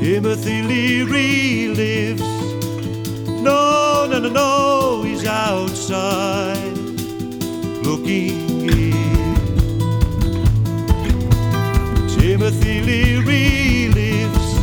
Timothy Leary lives. No, no, no, no, he's outside looking in. Timothy Leary lives.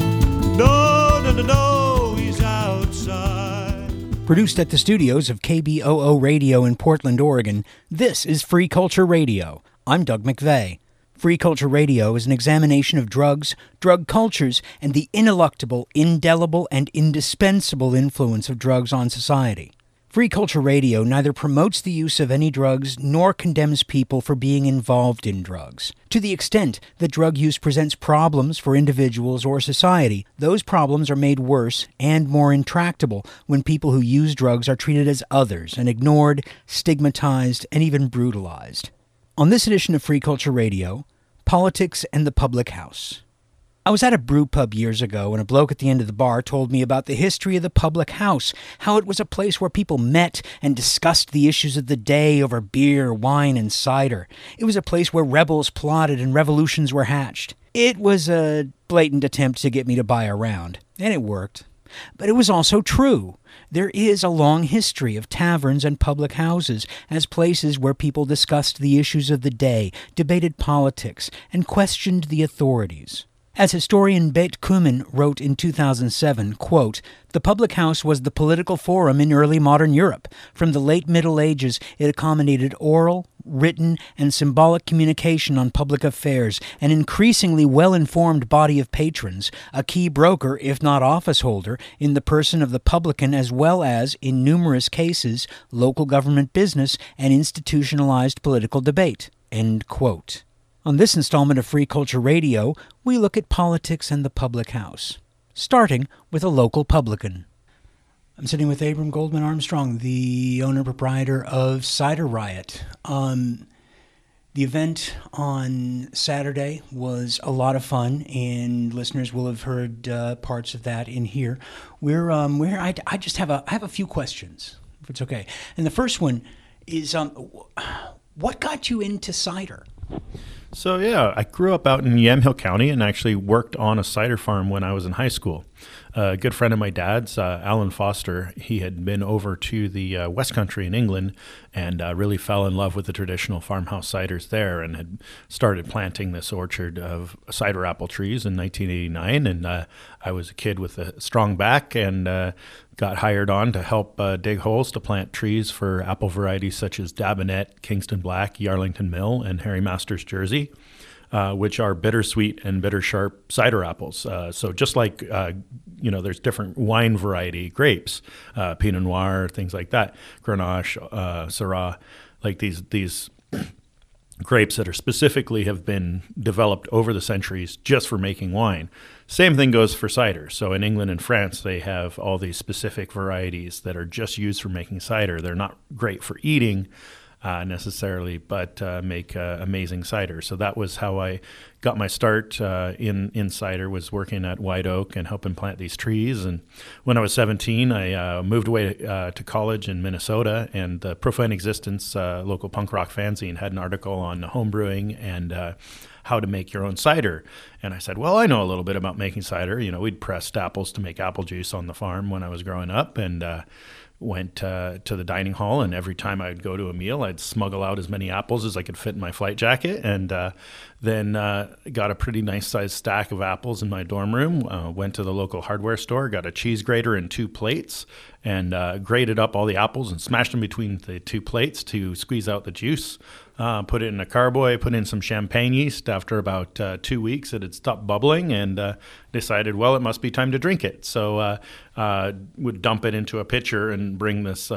No, no, no, no, he's outside. Produced at the studios of KBOO Radio in Portland, Oregon, this is Free Culture Radio. I'm Doug McVeigh. Free Culture Radio is an examination of drugs, drug cultures, and the ineluctable, indelible, and indispensable influence of drugs on society. Free Culture Radio neither promotes the use of any drugs nor condemns people for being involved in drugs. To the extent that drug use presents problems for individuals or society, those problems are made worse and more intractable when people who use drugs are treated as others and ignored, stigmatized, and even brutalized. On this edition of Free Culture Radio, politics and the public house. I was at a brew pub years ago, and a bloke at the end of the bar told me about the history of the public house, how it was a place where people met and discussed the issues of the day over beer, wine, and cider. It was a place where rebels plotted and revolutions were hatched. It was a blatant attempt to get me to buy a round, and it worked. But it was also true. There is a long history of taverns and public houses as places where people discussed the issues of the day, debated politics, and questioned the authorities. As historian Beit Kumin wrote in 2007, quote, "The public house was the political forum in early modern Europe. From the late Middle Ages, it accommodated oral, written, and symbolic communication on public affairs, an increasingly well-informed body of patrons, a key broker, if not office holder, in the person of the publican, as well as, in numerous cases, local government business and institutionalized political debate." End quote. On this installment of Free Culture Radio, we look at politics and the public house, starting with a local publican. I'm sitting with Abram Goldman Armstrong, the owner-proprietor of Cider Riot. The event on Saturday was a lot of fun, and listeners will have heard parts of that in here. I have a few questions, if it's okay. And the first one is, what got you into cider? So, I grew up out in Yamhill County and actually worked on a cider farm when I was in high school. A good friend of my dad's, Alan Foster, he had been over to the West Country in England and really fell in love with the traditional farmhouse ciders there and had started planting this orchard of cider apple trees in 1989. And I was a kid with a strong back and got hired on to help dig holes to plant trees for apple varieties such as Dabinet, Kingston Black, Yarlington Mill, and Harry Masters Jersey, which are bittersweet and bitter sharp cider apples. So just like, there's different wine variety grapes, Pinot Noir, things like that, Grenache, Syrah, like these grapes that are specifically have been developed over the centuries just for making wine. Same thing goes for cider. So in England and France, they have all these specific varieties that are just used for making cider. They're not great for eating necessarily, but make amazing cider. So that was how I got my start in cider, was working at White Oak and helping plant these trees. And when I was 17, I moved away to college in Minnesota, and the Profane Existence local punk rock fanzine had an article on homebrewing and how to make your own cider. And I said, well, I know a little bit about making cider. We'd pressed apples to make apple juice on the farm when I was growing up, and went to the dining hall, and every time I'd go to a meal, I'd smuggle out as many apples as I could fit in my flight jacket, and then got a pretty nice sized stack of apples in my dorm room, went to the local hardware store, got a cheese grater and 2 plates, and grated up all the apples and smashed them between the 2 plates to squeeze out the juice. Put it in a carboy, put in some champagne yeast. After about 2 weeks, it had stopped bubbling, and decided, well, it must be time to drink it. So would dump it into a pitcher and bring this,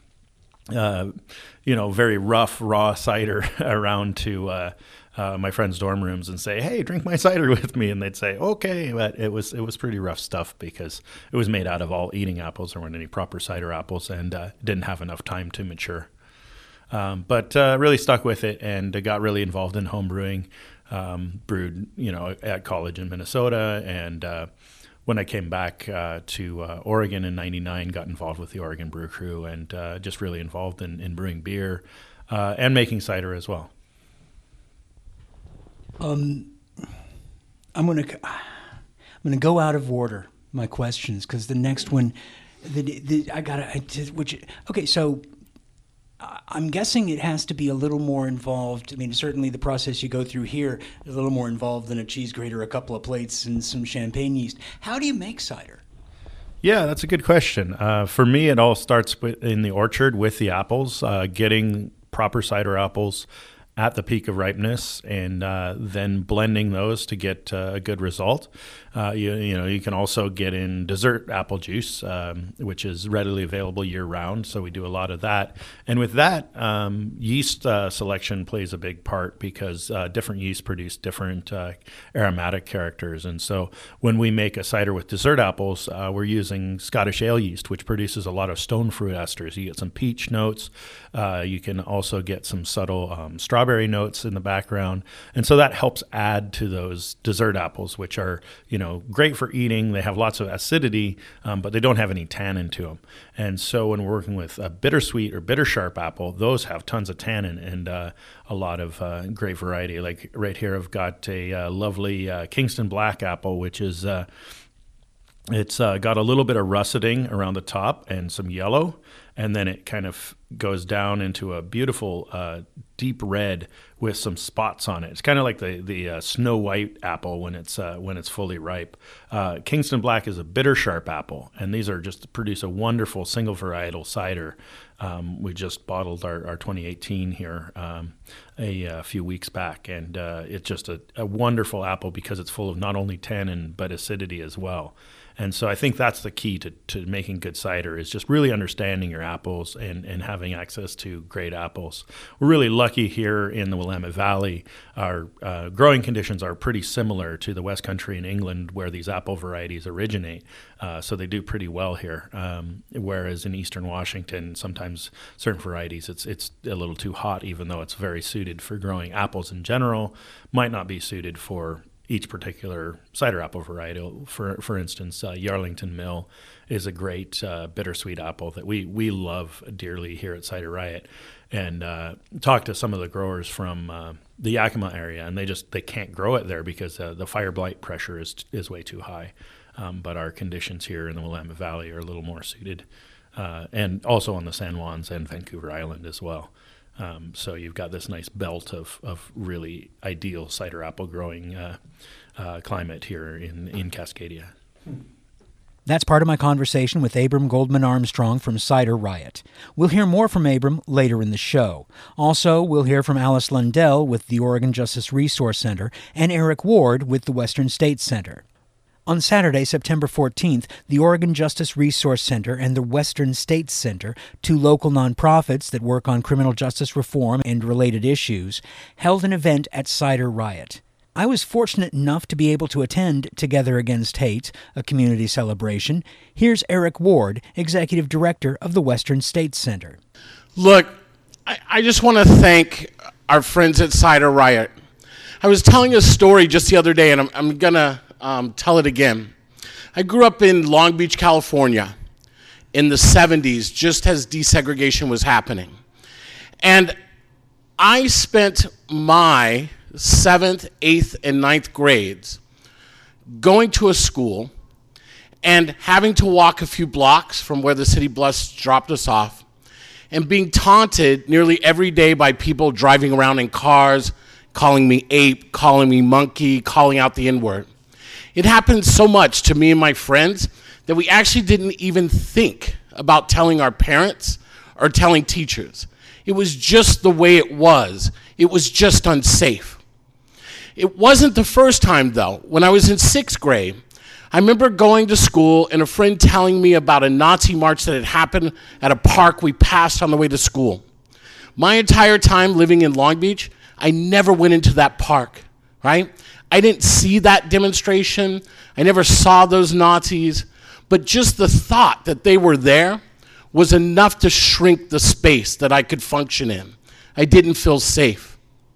very rough, raw cider around to my friends' dorm rooms and say, hey, drink my cider with me. And they'd say, okay. But it was pretty rough stuff because it was made out of all eating apples. There weren't any proper cider apples, and didn't have enough time to mature. But really stuck with it and got really involved in home brewing. Brewed, at college in Minnesota, and when I came back to Oregon in '99, got involved with the Oregon Brew Crew, and just really involved in brewing beer and making cider as well. I'm going to go out of order, my questions, because the next one, okay, so I'm guessing it has to be a little more involved. I mean, certainly the process you go through here is a little more involved than a cheese grater, a couple of plates, and some champagne yeast. How do you make cider? Yeah, that's a good question. For me, it all starts in the orchard with the apples, getting proper cider apples at the peak of ripeness, and then blending those to get a good result. You can also get in dessert apple juice, which is readily available year round. So we do a lot of that. And with that, yeast selection plays a big part because different yeasts produce different aromatic characters. And so when we make a cider with dessert apples, we're using Scottish ale yeast, which produces a lot of stone fruit esters. You get some peach notes. You can also get some subtle strawberry notes in the background. And so that helps add to those dessert apples, which are, great for eating. They have lots of acidity, but they don't have any tannin to them. And so when we're working with a bittersweet or bitter sharp apple, those have tons of tannin and a lot of great variety. Like right here, I've got a lovely Kingston Black apple, which is it's got a little bit of russeting around the top and some yellow, and then it kind of goes down into a beautiful deep red with some spots on it. It's kind of like the Snow White apple when it's fully ripe. Kingston Black is a bitter sharp apple, and these are just produce a wonderful single varietal cider. We just bottled our 2018 here a few weeks back, and it's just a wonderful apple because it's full of not only tannin but acidity as well. And so I think that's the key to making good cider is just really understanding your apples and having access to great apples. We're really lucky here in the Willamette Valley. Our growing conditions are pretty similar to the West Country in England where these apple varieties originate. So they do pretty well here. Whereas in Eastern Washington, sometimes certain varieties, it's a little too hot, even though it's very suited for growing apples in general, might not be suited for each particular cider apple variety. For instance, Yarlington Mill is a great bittersweet apple that we love dearly here at Cider Riot. And talked to some of the growers from the Yakima area, and they can't grow it there because the fire blight pressure is way too high. But our conditions here in the Willamette Valley are a little more suited, and also on the San Juans and Vancouver Island as well. So you've got this nice belt of really ideal cider apple growing climate here in Cascadia. That's part of my conversation with Abram Goldman Armstrong from Cider Riot. We'll hear more from Abram later in the show. Also, we'll hear from Alice Lundell with the Oregon Justice Resource Center and Eric Ward with the Western States Center. On Saturday, September 14th, the Oregon Justice Resource Center and the Western States Center, two local nonprofits that work on criminal justice reform and related issues, held an event at Cider Riot. I was fortunate enough to be able to attend Together Against Hate, a community celebration. Here's Eric Ward, Executive Director of the Western States Center. Look, I just want to thank our friends at Cider Riot. I was telling a story just the other day, and I'm going to tell it again. I grew up in Long Beach, California in the 70s, just as desegregation was happening. And I spent my 7th, 8th, and 9th grades going to a school and having to walk a few blocks from where the city bus dropped us off and being taunted nearly every day by people driving around in cars, calling me ape, calling me monkey, calling out the N-word. It happened so much to me and my friends that we actually didn't even think about telling our parents or telling teachers. It was just the way it was. It was just unsafe. It wasn't the first time, though. When I was in 6th grade, I remember going to school and a friend telling me about a Nazi march that had happened at a park we passed on the way to school. My entire time living in Long Beach, I never went into that park, right? I didn't see that demonstration. I never saw those Nazis. But just the thought that they were there was enough to shrink the space that I could function in. I didn't feel safe.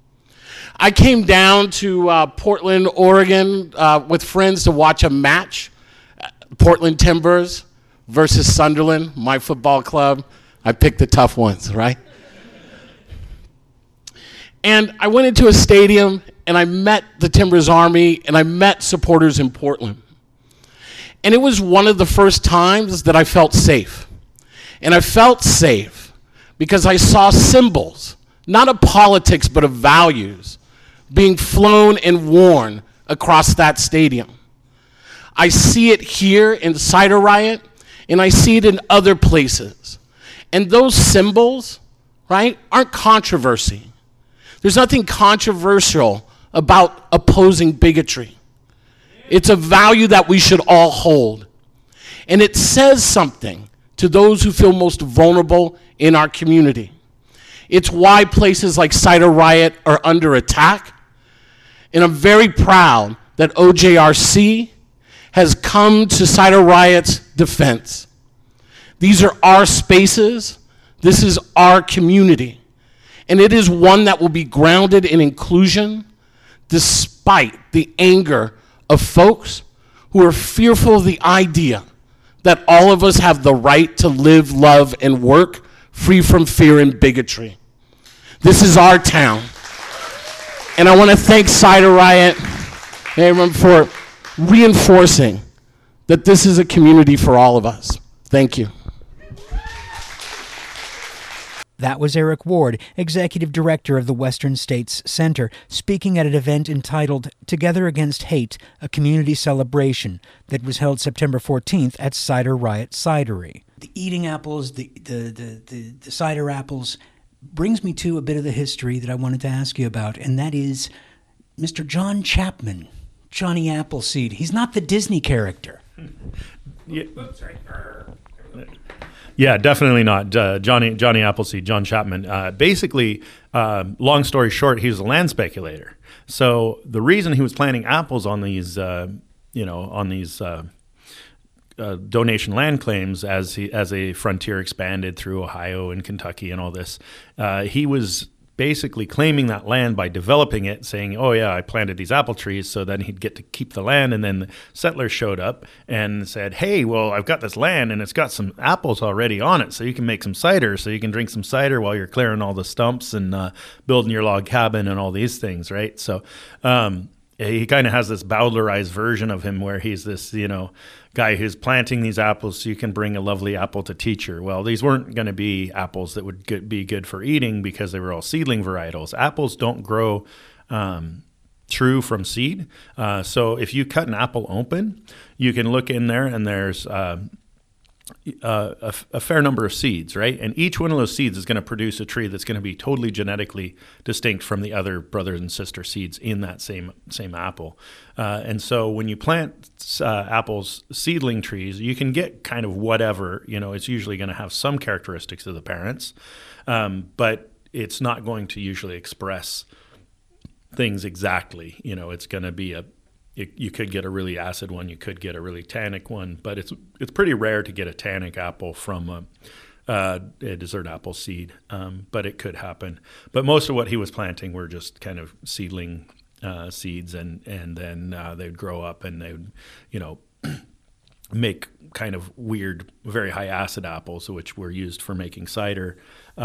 I came down to Portland, Oregon with friends to watch a match, Portland Timbers versus Sunderland, my football club. I picked the tough ones, right? And I went into a stadium and I met the Timbers Army and I met supporters in Portland. And it was one of the first times that I felt safe. And I felt safe because I saw symbols, not of politics, but of values, being flown and worn across that stadium. I see it here in Cider Riot, and I see it in other places. And those symbols, right, aren't controversy. There's nothing controversial about opposing bigotry. It's a value that we should all hold. And it says something to those who feel most vulnerable in our community. It's why places like Cider Riot are under attack. And I'm very proud that OJRC has come to Cider Riot's defense. These are our spaces. This is our community. And it is one that will be grounded in inclusion despite the anger of folks who are fearful of the idea that all of us have the right to live, love, and work free from fear and bigotry. This is our town. And I want to thank Cider Riot and everyone for reinforcing that this is a community for all of us. Thank you. That was Eric Ward, Executive Director of the Western States Center, speaking at an event entitled Together Against Hate, a Community Celebration that was held September 14th at Cider Riot Cidery. The eating apples, the cider apples, brings me to a bit of the history that I wanted to ask you about, and that is Mr. John Chapman, Johnny Appleseed. He's not the Disney character. Yeah. Oops, sorry. Yeah, definitely not. Johnny Appleseed, John Chapman. Basically, long story short, he was a land speculator. So the reason he was planting apples on these, donation land claims as a frontier expanded through Ohio and Kentucky and all this, he was basically claiming that land by developing it, saying, oh yeah, I planted these apple trees, so then he'd get to keep the land. And then the settlers showed up and said, hey, well, I've got this land and it's got some apples already on it, so you can make some cider, so you can drink some cider while you're clearing all the stumps and building your log cabin and all these things, right? So he kind of has this Bowdlerized version of him where he's this, guy who's planting these apples so you can bring a lovely apple to teacher. Well, these weren't going to be apples that would be good for eating because they were all seedling varietals. Apples don't grow true from seed. So if you cut an apple open, you can look in there and there's a fair number of seeds, right? And each one of those seeds is going to produce a tree that's going to be totally genetically distinct from the other brothers and sister seeds in that same apple. And so when you plant apples, seedling trees, you can get kind of whatever, it's usually going to have some characteristics of the parents, but it's not going to usually express things exactly. It's going to be you could get a really acid one, you could get a really tannic one, but it's pretty rare to get a tannic apple from a dessert apple seed, but it could happen. But most of what he was planting were just kind of seedling seeds, and then they'd grow up and they would, make kind of weird, very high acid apples, which were used for making cider.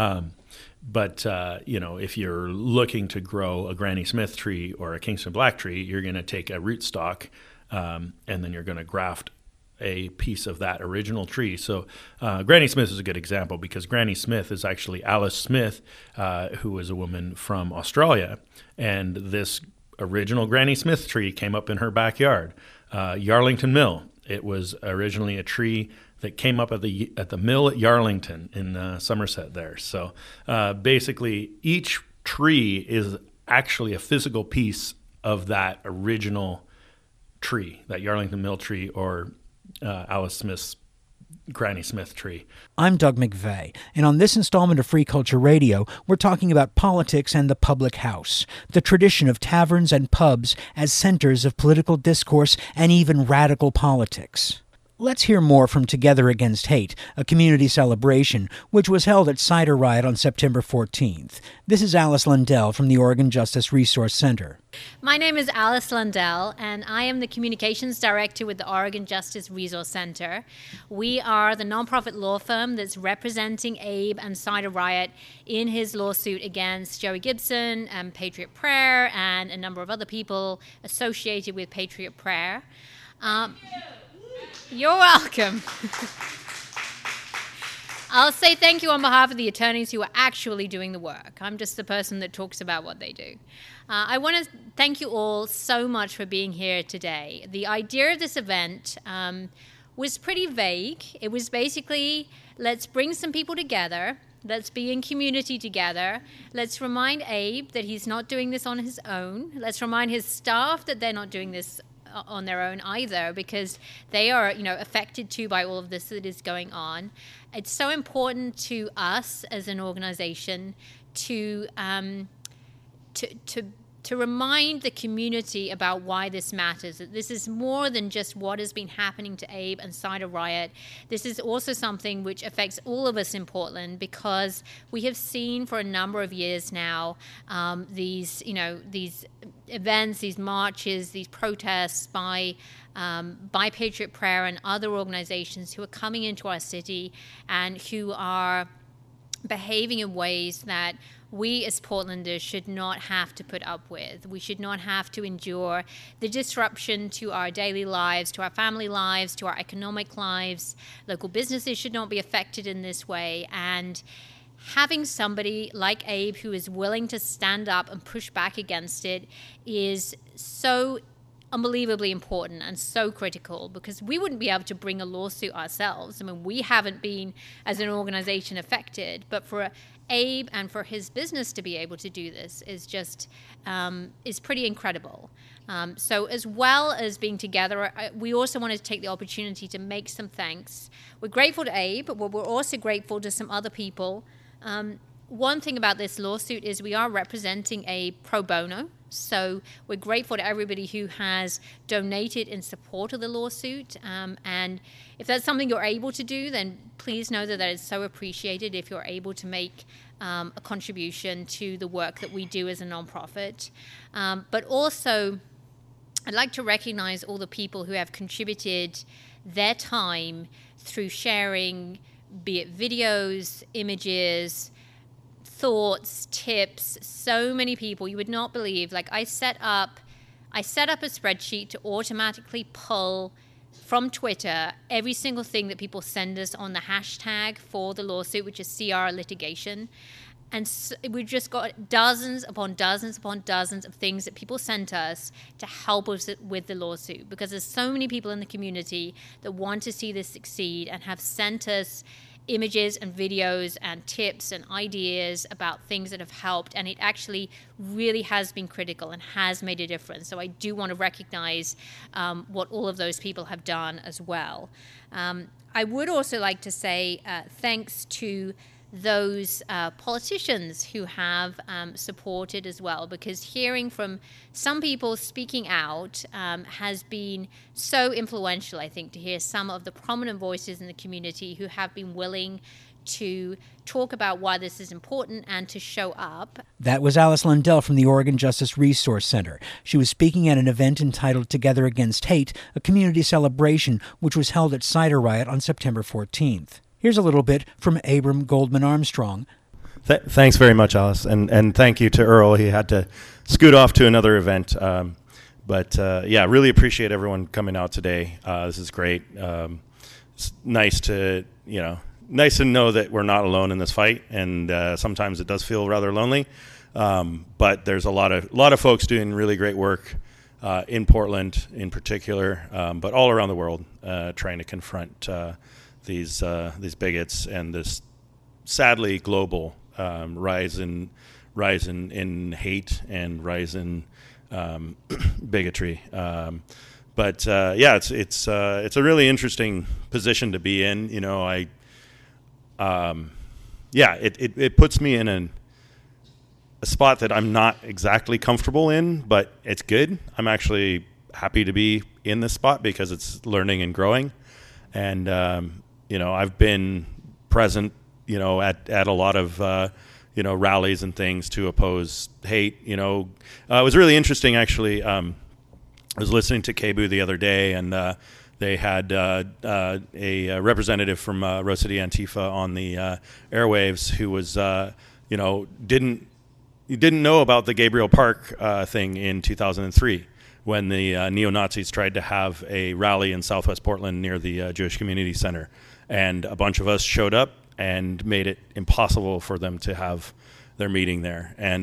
But if you're looking to grow a Granny Smith tree or a Kingston Black tree, you're going to take a rootstock and then you're going to graft a piece of that original tree. So Granny Smith is a good example because Granny Smith is actually Alice Smith, who was a woman from Australia. And this original Granny Smith tree came up in her backyard, Yarlington Mill. It was originally a tree that came up at the mill at Yarlington in Somerset there. So basically, each tree is actually a physical piece of that original tree, that Yarlington Mill tree or Alice Smith's Granny Smith tree. I'm Doug McVeigh, and on this installment of Free Culture Radio, we're talking about politics and the public house, the tradition of taverns and pubs as centers of political discourse and even radical politics. Let's hear more from Together Against Hate, a community celebration, which was held at Cider Riot on September 14th. This is Alice Lundell from the Oregon Justice Resource Center. My name is Alice Lundell, and I am the Communications Director with the Oregon Justice Resource Center. We are the nonprofit law firm that's representing Abe and Cider Riot in his lawsuit against Joey Gibson and Patriot Prayer and a number of other people associated with Patriot Prayer. You're welcome. I'll say thank you on behalf of the attorneys who are actually doing the work. I'm just the person that talks about what they do. I want to thank you all so much for being here today. The idea of this event was pretty vague. It was basically, let's bring some people together. Let's be in community together. Let's remind Abe that he's not doing this on his own. Let's remind his staff that they're not doing this on their own either, because they are, affected too by all of this that is going on. It's so important to us as an organization to remind the community about why this matters, that this is more than just what has been happening to Abe and Cider Riot. This is also something which affects all of us in Portland, because we have seen for a number of years now these events, these marches, these protests by Patriot Prayer and other organizations who are coming into our city and who are behaving in ways that we as Portlanders should not have to put up with. We should not have to endure the disruption to our daily lives, to our family lives, to our economic lives. Local businesses should not be affected in this way. And having somebody like Abe who is willing to stand up and push back against it is so unbelievably important and so critical, because we wouldn't be able to bring a lawsuit ourselves. I mean, we haven't been, as an organization, affected, but for Abe and for his business to be able to do this is just is pretty incredible. So as well as being together, we also wanted to take the opportunity to make some thanks. We're grateful to Abe, but we're also grateful to some other people. One thing about this lawsuit is we are representing a pro bono. So we're grateful to everybody who has donated in support of the lawsuit. And if that's something you're able to do, then please know that is so appreciated if you're able to make a contribution to the work that we do as a nonprofit. But also, I'd like to recognize all the people who have contributed their time through sharing, be it videos, images, thoughts, tips. So many people, you would not believe. Like I set up a spreadsheet to automatically pull from Twitter every single thing that people send us on the hashtag for the lawsuit, which is CR litigation. And so we've just got dozens upon dozens upon dozens of things that people sent us to help us with the lawsuit, because there's so many people in the community that want to see this succeed and have sent us images and videos and tips and ideas about things that have helped, and it actually really has been critical and has made a difference. So I do want to recognize what all of those people have done as well. I would also like to say thanks to those politicians who have supported as well, because hearing from some people speaking out has been so influential, I think, to hear some of the prominent voices in the community who have been willing to talk about why this is important and to show up. That was Alice Lundell from the Oregon Justice Resource Center. She was speaking at an event entitled Together Against Hate, a community celebration, which was held at Cider Riot on September 14th. Here's a little bit from Abram Goldman Armstrong. Thanks very much, Alice, and thank you to Earl. He had to scoot off to another event, but really appreciate everyone coming out today. This is great. It's nice to know that we're not alone in this fight, and sometimes it does feel rather lonely. But there's a lot of folks doing really great work in Portland, in particular, but all around the world, trying to confront these bigots and this sadly global rise in hate and rise in bigotry. But it's a really interesting position to be in. It puts me in a spot that I'm not exactly comfortable in, but it's good. I'm actually happy to be in this spot because it's learning and growing. And I've been present, at a lot of, rallies and things to oppose hate. It was really interesting, actually. I was listening to KBOO the other day, and they had a representative from Rose City Antifa on the airwaves who was, didn't know about the Gabriel Park thing in 2003 when the neo-Nazis tried to have a rally in Southwest Portland near the Jewish Community Center. And a bunch of us showed up and made it impossible for them to have their meeting there. And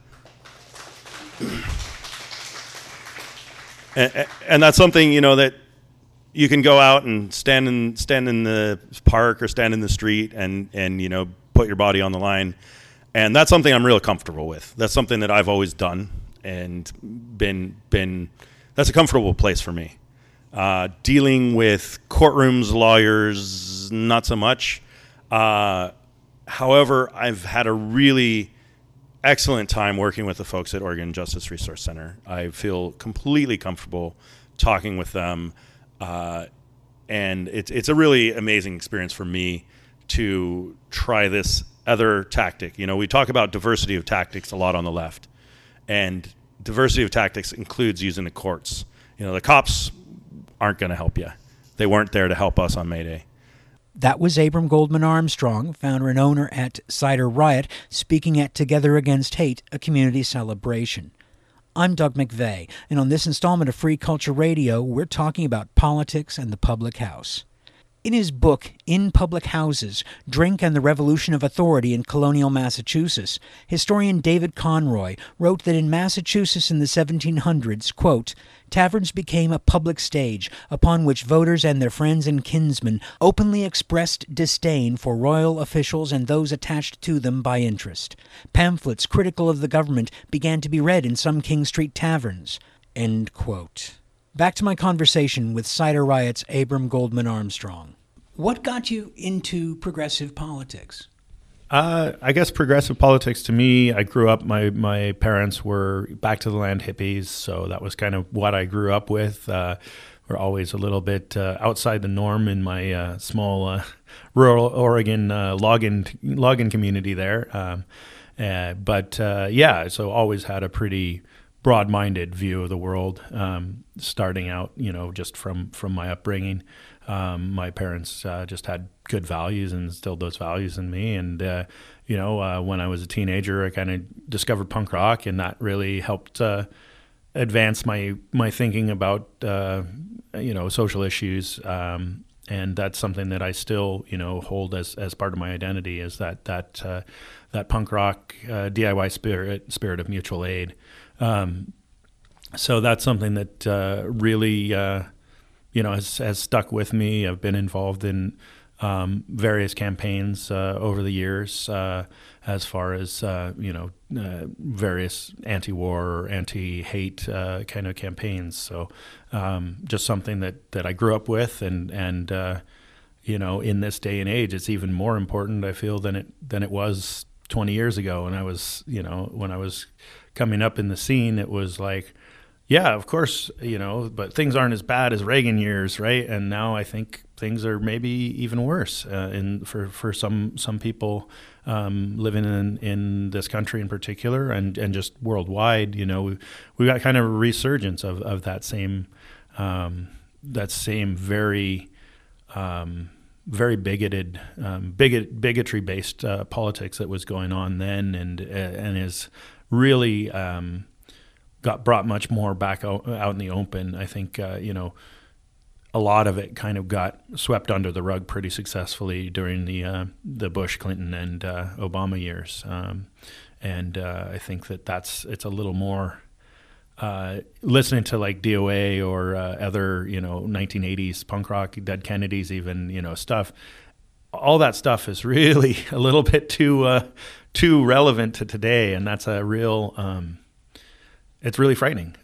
that's something, that you can go out and stand in the park or stand in the street and put your body on the line. And that's something I'm real comfortable with. That's something that I've always done and been that's a comfortable place for me. Dealing with courtrooms, lawyers, not so much. However, I've had a really excellent time working with the folks at Oregon Justice Resource Center. I feel completely comfortable talking with them. And it's a really amazing experience for me to try this other tactic. We talk about diversity of tactics a lot on the left. And diversity of tactics includes using the courts. The cops aren't going to help you. They weren't there to help us on May Day. That was Abram Goldman Armstrong, founder and owner at Cider Riot, speaking at Together Against Hate, a community celebration. I'm Doug McVeigh, and on this installment of Free Culture Radio, we're talking about politics and the public house. In his book, In Public Houses, Drink and the Revolution of Authority in Colonial Massachusetts, historian David Conroy wrote that in Massachusetts in the 1700s, quote, taverns became a public stage upon which voters and their friends and kinsmen openly expressed disdain for royal officials and those attached to them by interest. Pamphlets critical of the government began to be read in some King Street taverns, end quote. Back to my conversation with Cider Riot's Abram Goldman Armstrong. What got you into progressive politics? I guess progressive politics to me, I grew up, my parents were back to the land hippies, so that was kind of what I grew up with. We're always a little bit outside the norm in my small rural Oregon logging community there. So always had a pretty broad-minded view of the world, starting out, just from my upbringing. My parents just had good values and instilled those values in me. And, when I was a teenager, I kind of discovered punk rock, and that really helped advance my thinking about, social issues. And that's something that I still, hold as part of my identity, is that punk rock DIY spirit of mutual aid. So that's something that really, has stuck with me. I've been involved in various campaigns over the years, as far as various anti-war or anti-hate kind of campaigns. So just something that I grew up with, and in this day and age, it's even more important, I feel, than it was 20 years ago. And I was, when I was coming up in the scene, it was like, yeah, of course, but things aren't as bad as Reagan years, right? And now I think things are maybe even worse for some people living in this country in particular, and just worldwide. We got kind of a resurgence of that same very very bigoted, bigotry-based politics that was going on then, and is really got brought much more back out in the open. I think, a lot of it kind of got swept under the rug pretty successfully during the Bush, Clinton, and Obama years. I think it's a little more, listening to like DOA or other, 1980s punk rock, Dead Kennedys even, stuff. All that stuff is really a little bit too relevant to today, and that's a real it's really frightening.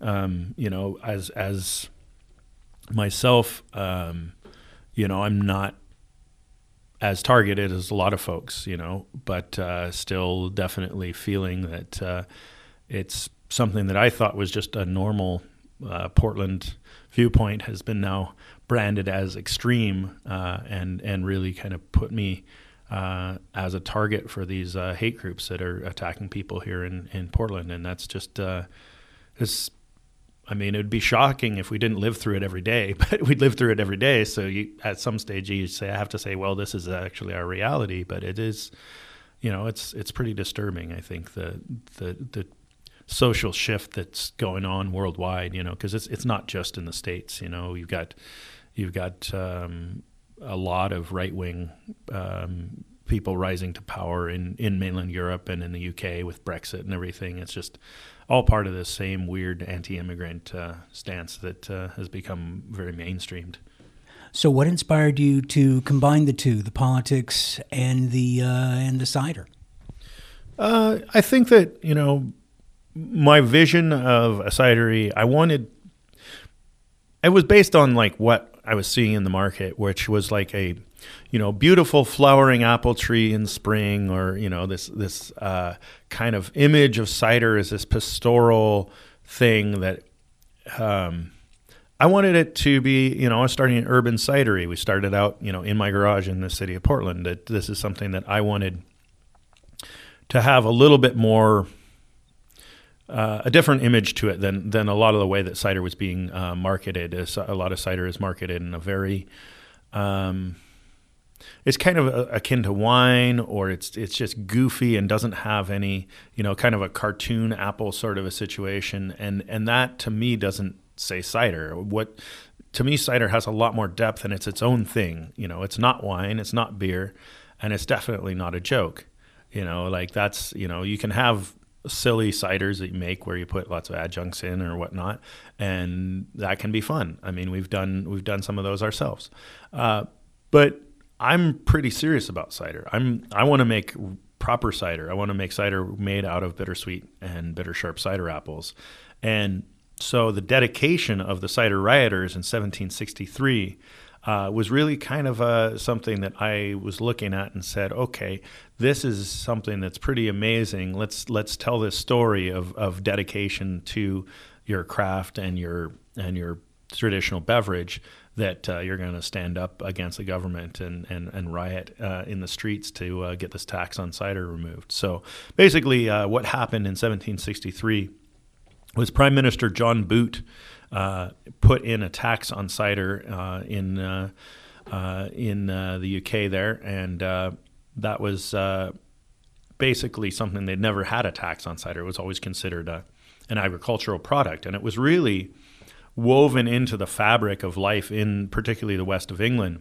As myself, I'm not as targeted as a lot of folks, but still definitely feeling that it's something that I thought was just a normal Portland viewpoint has been now branded as extreme, and really kind of put me as a target for these hate groups that are attacking people here in Portland. And that's just it would be shocking if we didn't live through it every day, but we live through it every day. So at some stage I have to say, well, this is actually our reality. But it is, it's pretty disturbing. I think the social shift that's going on worldwide, because it's not just in the States. You've got a lot of right-wing people rising to power in mainland Europe and in the UK with Brexit and everything. It's just all part of this same weird anti-immigrant stance that has become very mainstreamed. So what inspired you to combine the two, the politics and the cider? I think that, my vision of a cidery, it was based on like what I was seeing in the market, which was like a, beautiful flowering apple tree in spring, or, this kind of image of cider as this pastoral thing that I wanted it to be, I was starting an urban cidery. We started out, in my garage in the city of Portland. That this is something that I wanted to have a little bit more, a different image to it than a lot of the way that cider was being marketed. A lot of cider is marketed in a very, it's kind of akin to wine, or it's just goofy and doesn't have any, kind of a cartoon apple sort of a situation. And that to me doesn't say cider. To me, cider has a lot more depth, and it's its own thing. It's not wine, it's not beer, and it's definitely not a joke. That's, you can have silly ciders that you make where you put lots of adjuncts in or whatnot, and that can be fun. I mean, we've done some of those ourselves. But I'm pretty serious about cider. I want to make proper cider. I want to make cider made out of bittersweet and bitter sharp cider apples. And so the dedication of the cider rioters in 1763 was really kind of something that I was looking at and said, okay, this is something that's pretty amazing. Let's tell this story of dedication to your craft and your traditional beverage, that you're going to stand up against the government and riot in the streets to get this tax on cider removed. So basically what happened in 1763 was Prime Minister John Boot put in a tax on cider in the UK there, and that was basically something they'd never had a tax on cider. It was always considered an agricultural product, and it was really woven into the fabric of life in particularly the west of England,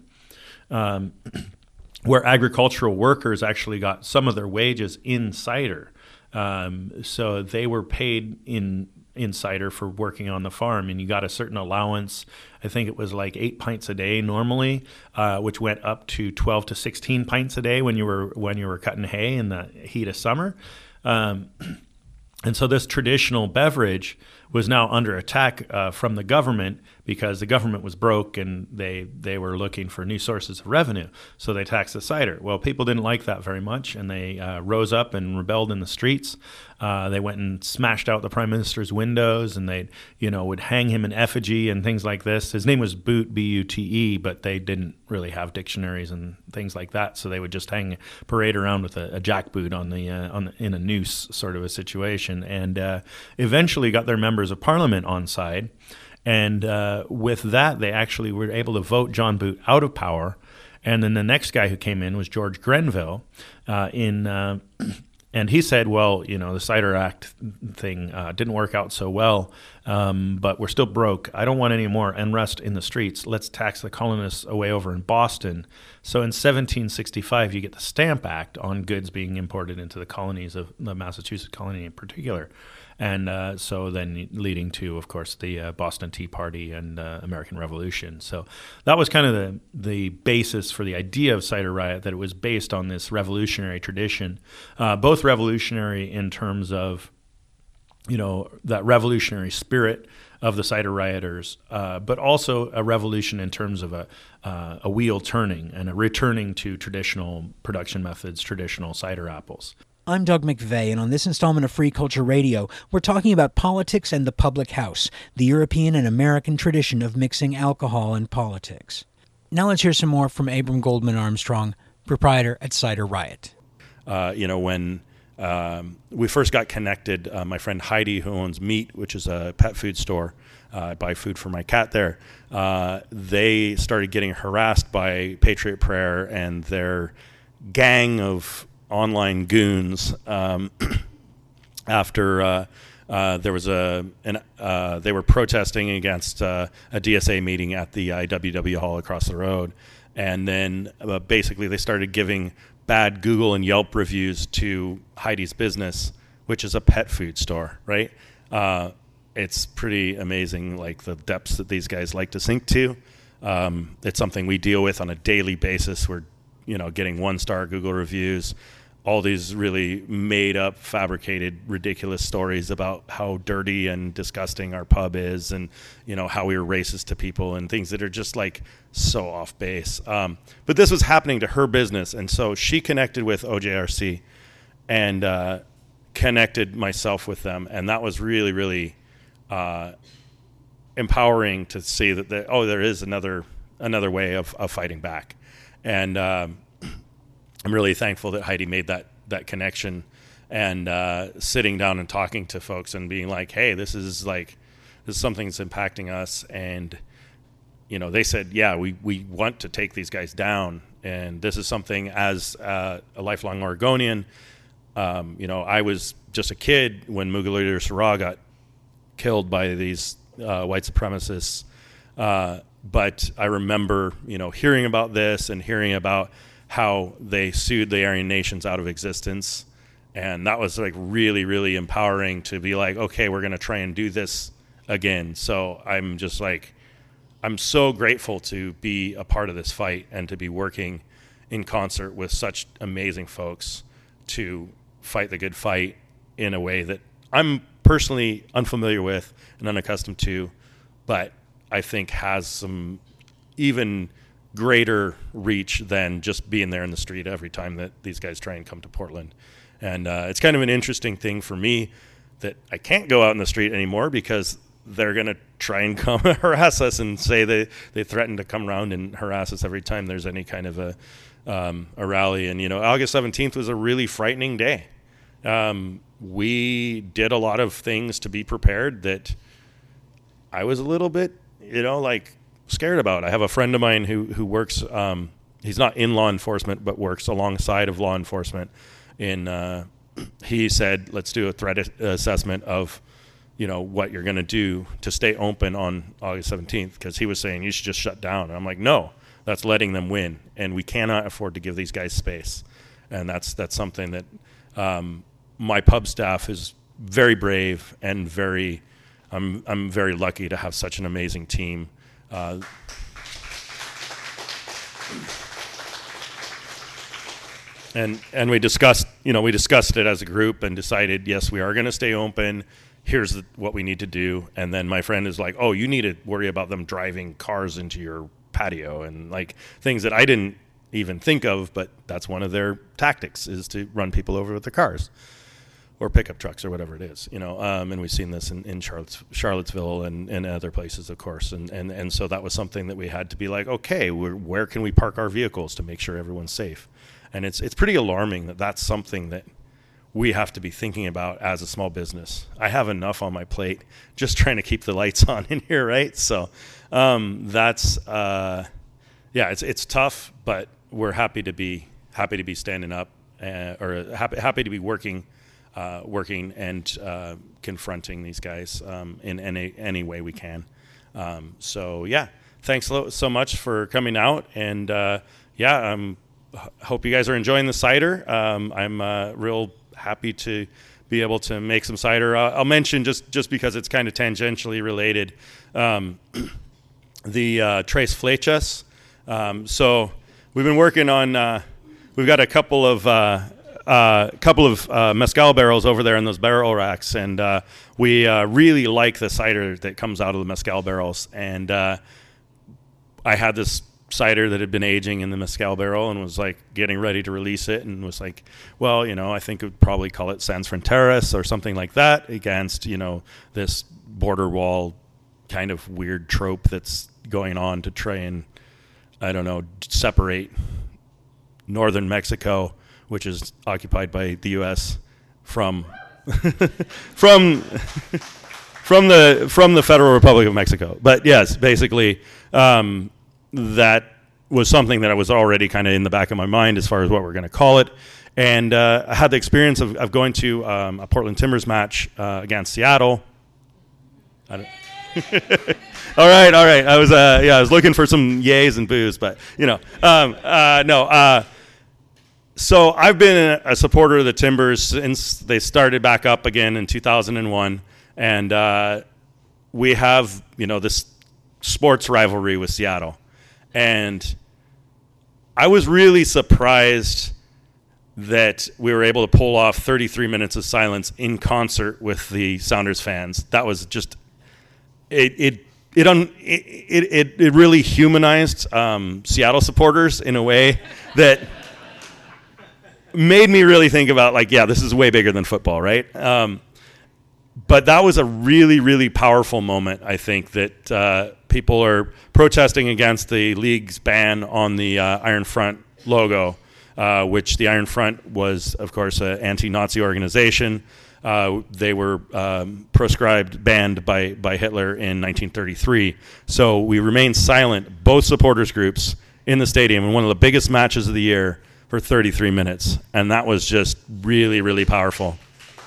where agricultural workers actually got some of their wages in cider. So they were paid in cider for working on the farm, and you got a certain allowance. I think it was like 8 pints a day normally, which went up to 12 to 16 pints a day when you were cutting hay in the heat of summer. And so this traditional beverage was now under attack from the government, because the government was broke and they were looking for new sources of revenue. So they taxed the cider. Well, people didn't like that very much, and they rose up and rebelled in the streets. They went and smashed out the prime minister's windows, and they would hang him in effigy and things like this. His name was Boot, B-U-T-E, but they didn't really have dictionaries and things like that. So they would just parade around with a jackboot in a noose sort of a situation, and eventually got their members of parliament on side. And with that, they actually were able to vote John Boot out of power. And then the next guy who came in was George Grenville. And he said, well, the Cider Act thing didn't work out so well, but we're still broke. I don't want any more unrest in the streets. Let's tax the colonists away over in Boston. So in 1765, you get the Stamp Act on goods being imported into the colonies of the Massachusetts colony in particular. And so then leading to, of course, the Boston Tea Party and American Revolution. So that was kind of the basis for the idea of Cider Riot, that it was based on this revolutionary tradition, both revolutionary in terms of, that revolutionary spirit of the cider rioters, but also a revolution in terms of a wheel turning and a returning to traditional production methods, traditional cider apples. I'm Doug McVeigh, and on this installment of Free Culture Radio, we're talking about politics and the public house, the European and American tradition of mixing alcohol and politics. Now let's hear some more from Abram Goldman Armstrong, proprietor at Cider Riot. When we first got connected, my friend Heidi, who owns Meat, which is a pet food store, I buy food for my cat there, they started getting harassed by Patriot Prayer and their gang of online goons after There was they were protesting against a DSA meeting at the IWW hall across the road, and then basically they started giving bad Google and Yelp reviews to Heidi's business, which is a pet food store, right? It's pretty amazing, like the depths that these guys like to sink to. It's something we deal with on a daily basis. We're, getting 1-star Google reviews, all these really made up, fabricated, ridiculous stories about how dirty and disgusting our pub is, and how we were racist to people and things that are just like so off base. But this was happening to her business, and so she connected with OJRC and connected myself with them, and that was really, really empowering to see that there is another way of fighting back. And I'm really thankful that Heidi made that connection, and sitting down and talking to folks and being like, hey, this is something that's impacting us. And they said, yeah, we want to take these guys down, and this is something as a lifelong Oregonian. I was just a kid when Mughal Sarah got killed by these white supremacists, but I remember hearing about this and hearing about how they sued the Aryan nations out of existence, and that was like really, really empowering to be like, okay, we're going to try and do this again. So I'm just like, I'm so grateful to be a part of this fight and to be working in concert with such amazing folks to fight the good fight in a way that I'm personally unfamiliar with and unaccustomed to, but I think has some even greater reach than just being there in the street every time that these guys try and come to Portland. And it's kind of an interesting thing for me that I can't go out in the street anymore because they're going to try and come harass us and say they threaten to come around and harass us every time there's any kind of a rally. And, August 17th was a really frightening day. We did a lot of things to be prepared that I was a little bit, scared about. I have a friend of mine who works, he's not in law enforcement, but works alongside of law enforcement. He said, let's do a threat assessment of, what you're going to do to stay open on August 17th. Because he was saying you should just shut down. And I'm like, no, that's letting them win. And we cannot afford to give these guys space. And that's something that my pub staff is very brave and I'm very lucky to have such an amazing team. And we discussed it as a group and decided, yes, we are going to stay open. Here's what we need to do. And then my friend is like, oh, you need to worry about them driving cars into your patio and like things that I didn't even think of, but that's one of their tactics is to run people over with their cars or pickup trucks or whatever it is, and we've seen this in Charlottesville and other places, of course. And so that was something that we had to be like, okay, where can we park our vehicles to make sure everyone's safe? And it's pretty alarming that that's something that we have to be thinking about as a small business. I have enough on my plate just trying to keep the lights on in here, right? So that's it's tough, but we're happy to be standing up or happy to be working and confronting these guys in any way we can. Thanks so much for coming out, and hope you guys are enjoying the cider. I'm real happy to be able to make some cider. I'll mention just because it's kind of tangentially related, the Tres Flechas. So we've been working on. We've got a couple of mezcal barrels over there in those barrel racks, and we really like the cider that comes out of the mezcal barrels. And I had this cider that had been aging in the mezcal barrel and was like getting ready to release it, and was like, well, I think we'd probably call it Sans Fronteras or something like that against this border wall kind of weird trope that's going on to try and separate northern Mexico, which is occupied by the U.S. from from the Federal Republic of Mexico. But yes, basically that was something that I was already kind of in the back of my mind as far as what we're going to call it. And I had the experience of going to a Portland Timbers match against Seattle. All right. I was looking for some yays and boos, but no. So I've been a supporter of the Timbers since they started back up again in 2001, and we have this sports rivalry with Seattle, and I was really surprised that we were able to pull off 33 minutes of silence in concert with the Sounders fans. That was just it really humanized Seattle supporters in a way that made me really think about, like, yeah, this is way bigger than football, right? But that was a really, really powerful moment, I think, that people are protesting against the league's ban on the Iron Front logo, which the Iron Front was, of course, an anti-Nazi organization. They were banned by Hitler in 1933. So we remained silent, both supporters groups, in the stadium in one of the biggest matches of the year for 33 minutes. And that was just really, really powerful.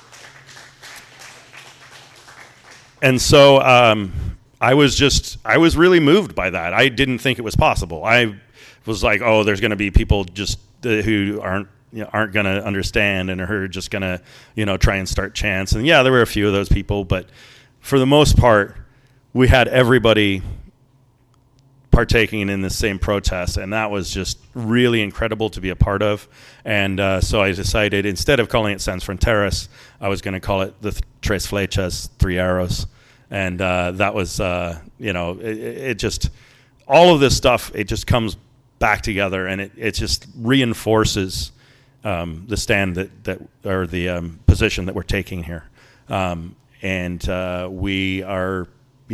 And so I was really moved by that. I didn't think it was possible. I was like, oh, there's going to be people just who aren't going to understand and are just going to, try and start chants. And yeah, there were a few of those people, but for the most part, we had everybody partaking in the same protest, and that was just really incredible to be a part of. And so I decided, instead of calling it Sans Fronteras, I was going to call it the Tres Flechas, 3 Arrows. And that was, it just, all of this stuff, it just comes back together, and it just reinforces the stand that or the position that we're taking here. And we are,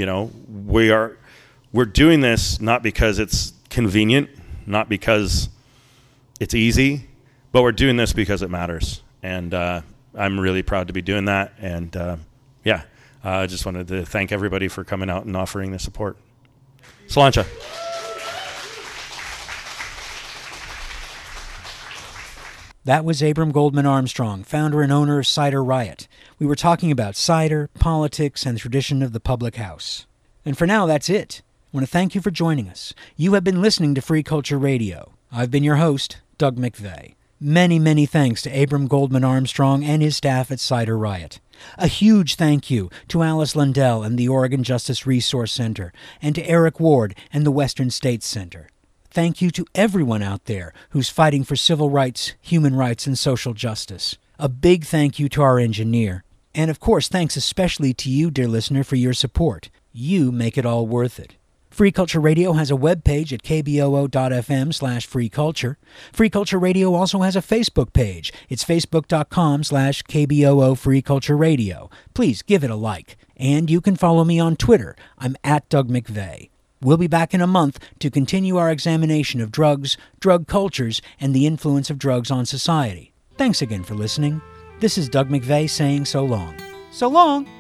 we're doing this not because it's convenient, not because it's easy, but we're doing this because it matters. And I'm really proud to be doing that. And I just wanted to thank everybody for coming out and offering the support. Sláinte. That was Abram Goldman Armstrong, founder and owner of Cider Riot. We were talking about cider, politics, and the tradition of the public house. And for now, that's it. I want to thank you for joining us. You have been listening to Free Culture Radio. I've been your host, Doug McVeigh. Many, many thanks to Abram Goldman Armstrong and his staff at Cider Riot. A huge thank you to Alice Lundell and the Oregon Justice Resource Center, and to Eric Ward and the Western States Center. Thank you to everyone out there who's fighting for civil rights, human rights, and social justice. A big thank you to our engineer. And of course, thanks especially to you, dear listener, for your support. You make it all worth it. Free Culture Radio has a webpage at kboo.fm/freeculture. Free Culture Radio also has a Facebook page. It's facebook.com/KBOO Free Culture Radio. Please give it a like. And you can follow me on Twitter. I'm at Doug McVeigh. We'll be back in a month to continue our examination of drugs, drug cultures, and the influence of drugs on society. Thanks again for listening. This is Doug McVeigh saying so long. So long!